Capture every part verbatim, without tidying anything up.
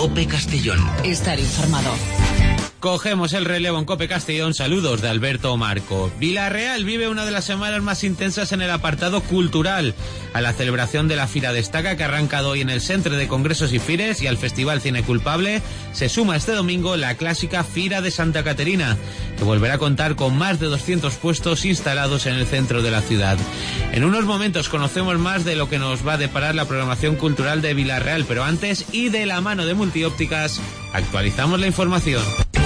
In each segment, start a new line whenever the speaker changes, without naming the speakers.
COPE Castellón.
Estar informado.
Cogemos el relevo en COPE Castellón. Saludos de Alberto Marco. Vilarreal vive una de las semanas más intensas en el apartado cultural. A la celebración de la Fira Destaca, que ha arrancado hoy en el Centre de Congresos y Fires, y al Festival Cine Culpable, se suma este domingo la clásica Fira de Santa Caterina, que volverá a contar con más de doscientos puestos instalados en el centro de la ciudad. En unos momentos conocemos más de lo que nos va a deparar la programación cultural de Vilarreal, pero antes, y de la mano de Multiópticas, actualizamos la información.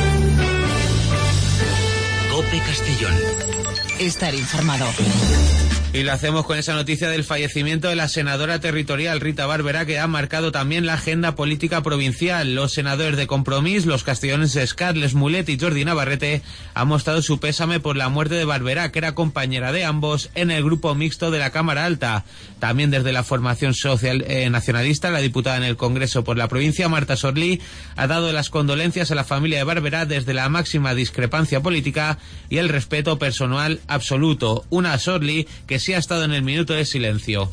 COPE Castellón.
Estar informado.
Y lo hacemos con esa noticia del fallecimiento de la senadora territorial Rita Barberá, que ha marcado también la agenda política provincial. Los senadores de Compromís, los castellonenses Carles Mulet y Jordi Navarrete, han mostrado su pésame por la muerte de Barberá, que era compañera de ambos en el grupo mixto de la Cámara Alta. También desde la formación social eh, nacionalista, la diputada en el Congreso por la provincia, Marta Sorlí, ha dado las condolencias a la familia de Barberá desde la máxima discrepancia política y el respeto personal absoluto. Una Sorlí que sí ha estado en el minuto de silencio.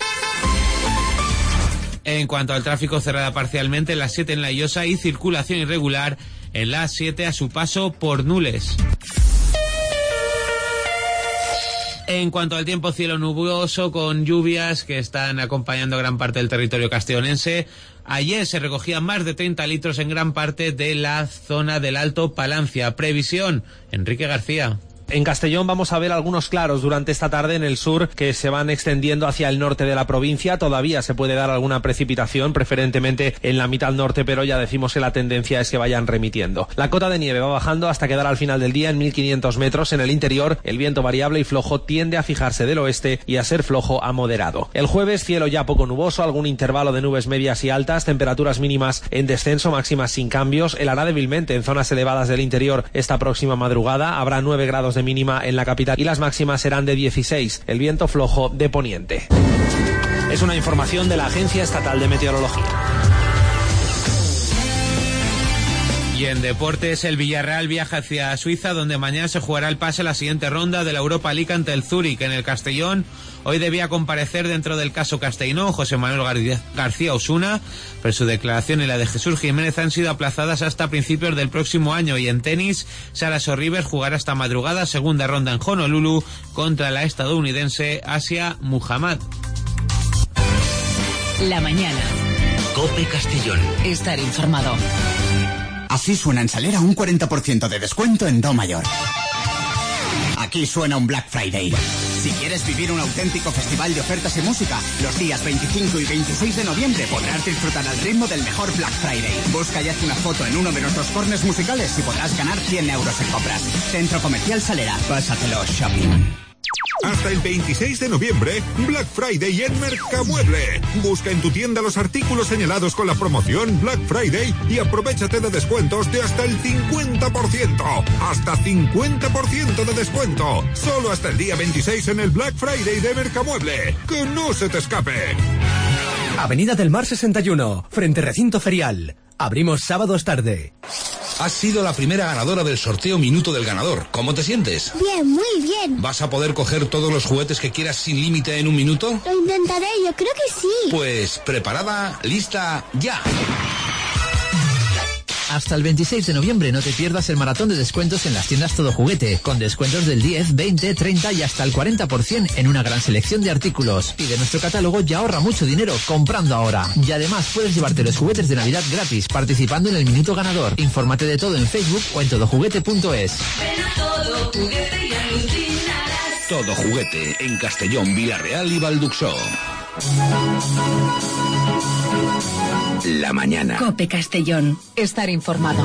En cuanto al tráfico, cerrada parcialmente la siete en La Llosa y circulación irregular en la siete a su paso por Nules. En cuanto al tiempo, cielo nuboso con lluvias que están acompañando gran parte del territorio castellonense. Ayer se recogían más de treinta litros en gran parte de la zona del Alto Palancia. Previsión, Enrique García.
En Castellón vamos a ver algunos claros durante esta tarde en el sur que se van extendiendo hacia el norte de la provincia. Todavía se puede dar alguna precipitación, preferentemente en la mitad norte, pero ya decimos que la tendencia es que vayan remitiendo. La cota de nieve va bajando hasta quedar al final del día en mil quinientos metros. En el interior, el viento variable y flojo tiende a fijarse del oeste y a ser flojo a moderado. El jueves, cielo ya poco nuboso, algún intervalo de nubes medias y altas, temperaturas mínimas en descenso, máximas sin cambios. Helará débilmente en zonas elevadas del interior esta próxima madrugada. Habrá nueve grados de mínima en la capital y las máximas serán de dieciséis, el viento flojo de poniente. Es una información de la Agencia Estatal de Meteorología.
Y en deportes, el Villarreal viaja hacia Suiza, donde mañana se jugará el pase a la siguiente ronda de la Europa League ante el Zúrich. En el Castellón, hoy debía comparecer dentro del caso Castellón José Manuel Gar- García Osuna, pero su declaración y la de Jesús Jiménez han sido aplazadas hasta principios del próximo año. Y en tenis, Sara Sorribes jugará esta madrugada segunda ronda en Honolulu contra la estadounidense Asia Muhammad.
La mañana.
COPE Castellón.
Estar informado.
Así suena en Salera un cuarenta por ciento de descuento en Do Mayor. Aquí suena un Black Friday. Si quieres vivir un auténtico festival de ofertas y música, los días veinticinco y veintiséis de noviembre podrás disfrutar al ritmo del mejor Black Friday. Busca y haz una foto en uno de nuestros corners musicales y podrás ganar cien euros en compras. Centro Comercial Salera. Pásatelo shopping.
Hasta el veintiséis de noviembre, Black Friday en Mercamueble. Busca en tu tienda los artículos señalados con la promoción Black Friday y aprovéchate de descuentos de hasta el cincuenta por ciento. Hasta cincuenta por ciento de descuento. Solo hasta el día veintiséis en el Black Friday de Mercamueble. ¡Que no se te escape!
Avenida del Mar sesenta y uno, frente Recinto Ferial. Abrimos sábados tarde.
Has sido la primera ganadora del sorteo Minuto del Ganador. ¿Cómo te sientes?
Bien, muy bien.
¿Vas a poder coger todos los juguetes que quieras sin límite en un minuto?
Lo intentaré, yo creo que sí.
Pues preparada, lista, ya.
Hasta el veintiséis de noviembre no te pierdas el maratón de descuentos en las tiendas Todo Juguete, con descuentos del diez, veinte, treinta y hasta el cuarenta por ciento en una gran selección de artículos. Pide nuestro catálogo y ahorra mucho dinero comprando ahora. Y además puedes llevarte los juguetes de Navidad gratis participando en el Minuto Ganador. Infórmate de todo en Facebook o en todo juguete punto es.
Todo Juguete y alucinarás.
Todo Juguete en Castellón, Villarreal y Valduxó.
La mañana.
COPE Castellón. Estar informado.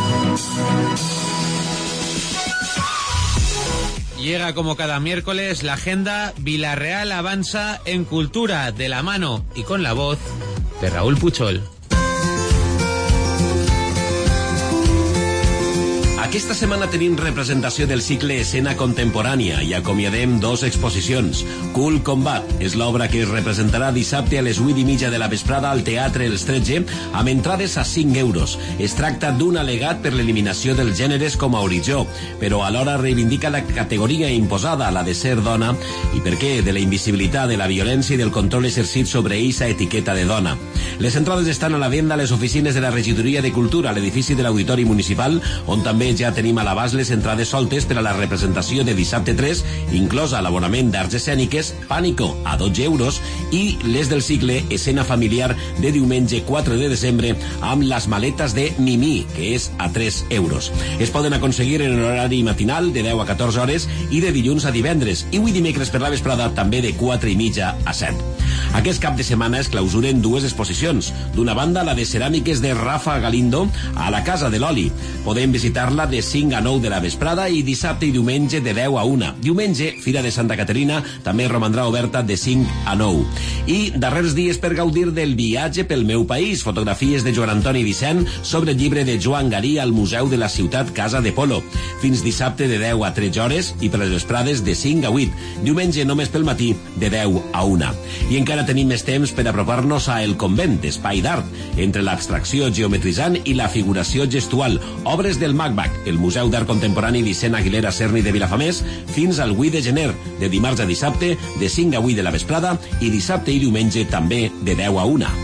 Llega como cada miércoles la agenda Vilarreal avanza en cultura, de la mano y con la voz de Raúl Puchol.
Aquesta setmana tenim representació del cicle Escena Contemporània i acomiadem dos exposicions. Cool Combat és l'obra que es representarà dissabte a les vuit i mitja de la vesprada al Teatre Els tretze amb entrades a cinc euros. Es tracta d'un al·legat per l'eliminació dels gèneres com a horitzó, però alhora reivindica la categoria imposada, la de ser dona, i per què de la invisibilitat, de la violència i del control exercit sobre eixa etiqueta de dona. Les entrades estan a la venda a les oficines de la Regidoria de Cultura, a l'edifici de l'Auditori Municipal, on també ja tenim a l'abast les entrades soltes per a la representació de dissabte tres, inclosa l'abonament d'arts escèniques, Pànico, a dotze euros, i les del cicle Escena Familiar de diumenge quatre de desembre amb les maletes de Mimí, que és a tres euros. Es poden aconseguir en horari matinal de deu a catorze hores i de dilluns a divendres, i avui dimecres per la vesprada també de quatre i mitja a set. Aquest cap de setmana es clausuren dues exposicions. D'una banda, la de ceràmiques de Rafa Galindo a la Casa de l'Oli. Podem visitar-la de cinc a nou de la vesprada i dissabte i diumenge de deu a una. Diumenge, Fira de Santa Caterina, també romandrà oberta de cinc a nou. I darrers dies per gaudir del viatge pel meu país, fotografies de Joan Antoni Vicent sobre el llibre de Joan Garí al Museu de la Ciutat Casa de Polo. Fins dissabte de deu a tretze hores i per les vesprades de cinc a vuit. Diumenge només pel matí de deu a una. I encara tenim més temps per apropar-nos a El Convent, espai d'art, entre l'abstracció geometritzant i la figuració gestual, obres del MACBAC, el Museu d'Art Contemporani Vicent Aguilera Cerny de Vilafamés, fins al vuit de gener, de dimarts a dissabte, de cinc a vuit de la vesprada, i dissabte i diumenge també de deu a una.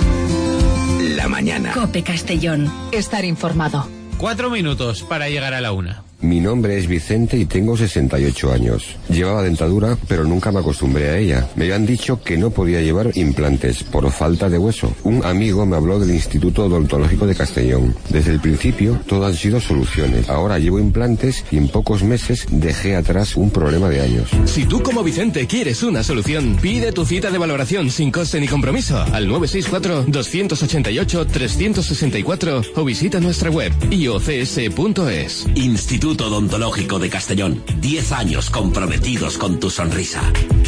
La mañana.
Cope Castellón. Estar informado.
Cuatro minutos para llegar a la una.
Mi nombre es Vicente y tengo sesenta y ocho años. Llevaba dentadura, pero nunca me acostumbré a ella. Me habían dicho que no podía llevar implantes por falta de hueso. Un amigo me habló del Instituto Odontológico de Castellón. Desde el principio, todo han sido soluciones. Ahora llevo implantes y en pocos meses dejé atrás un problema de años.
Si tú como Vicente quieres una solución, pide tu cita de valoración sin coste ni compromiso al nueve seis cuatro, dos ocho ocho, tres seis cuatro o visita nuestra web i o c s punto es.
Instituto Odontológico de Castellón. Diez años comprometidos con tu sonrisa.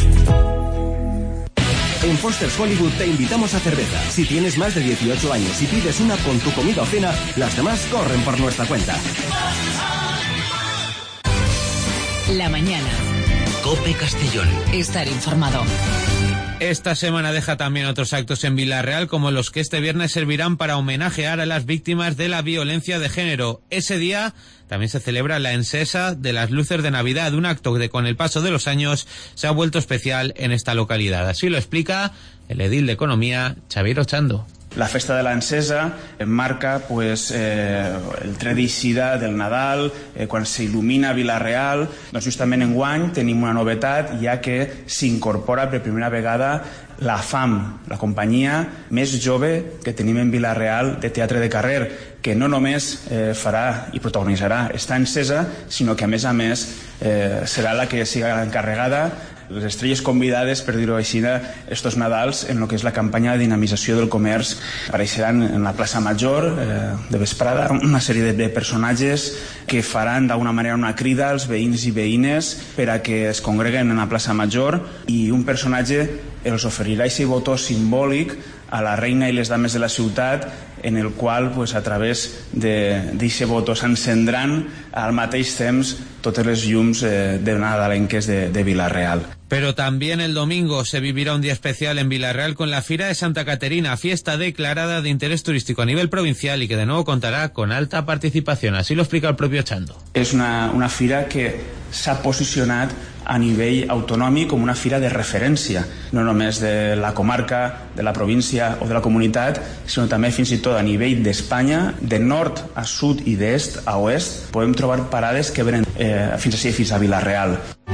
En Foster's Hollywood te invitamos a cerveza. Si tienes más de dieciocho años y pides una con tu comida o cena, las demás corren por nuestra cuenta.
La mañana.
Cope Castellón.
Estar informado.
Esta semana deja también otros actos en Villarreal, como los que este viernes servirán para homenajear a las víctimas de la violencia de género. Ese día también se celebra la encesa de las luces de Navidad, un acto que con el paso de los años se ha vuelto especial en esta localidad. Así lo explica el edil de Economía, Xavier Ochando.
La festa de l'encesa marca pues, eh, el tret d'eixida del Nadal, eh, quan s'il·lumina Vila-real. Doncs justament enguany tenim una novetat, ja que s'incorpora per primera vegada la F A M, la companyia més jove que tenim en Vila-real de teatre de carrer, que no només eh, farà i protagonitzarà esta encesa, sinó que a més a més eh, serà la que siga l'encarregada, les estrelles convidades, per dir-ho així, estos Nadals en el que és la campanya de dinamització del comerç. Apareixeran en la plaça Major eh, de vesprada una sèrie de, de personatges que faran d'alguna manera una crida als veïns i veïnes per a que es congreguen en la plaça Major, i un personatge els oferirà aquest votó simbòlic a la reina i les dames de la ciutat, en el qual pues, a través d'aquest votó s'encendran al mateix temps totes les llums eh, de nadalenques de, de Vila-real.
Pero también el domingo se vivirá un día especial en Villarreal con la Fira de Santa Caterina, fiesta declarada de interés turístico a nivel provincial y que de nuevo contará con alta participación. Así lo explica el propio Chando.
És una, una fira que s'ha posicionat a nivell autonòmic com una fira de referència, no només de la comarca, de la província o de la comunitat, sinó també fins i tot a nivell d'Espanya, de nord a sud i d'est a oest. Podem trobar parades que venen eh, fins a fins a Vila-real.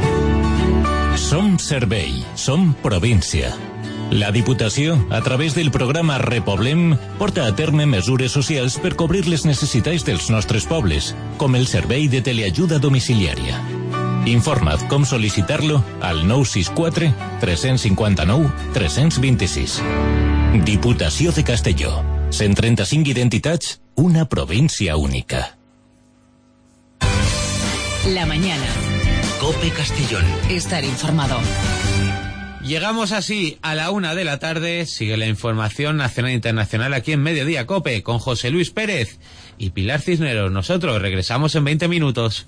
Som servei, som província. La Diputació, a través del programa Repoblem, porta a terme mesures socials per cobrir les necessitats dels nostres pobles, com el servei de teleajuda domiciliària. Informa't com sol·licitar-lo al nou sis quatre, tres cinc nou, tres dos sis. Diputació de Castelló. cent trenta-cinc identitats, una província única.
La mañana.
Cope Castellón.
Estar informado.
Llegamos así a la una de la tarde. Sigue la información nacional e internacional aquí en Mediodía Cope con José Luis Pérez y Pilar Cisneros. Nosotros regresamos en veinte minutos.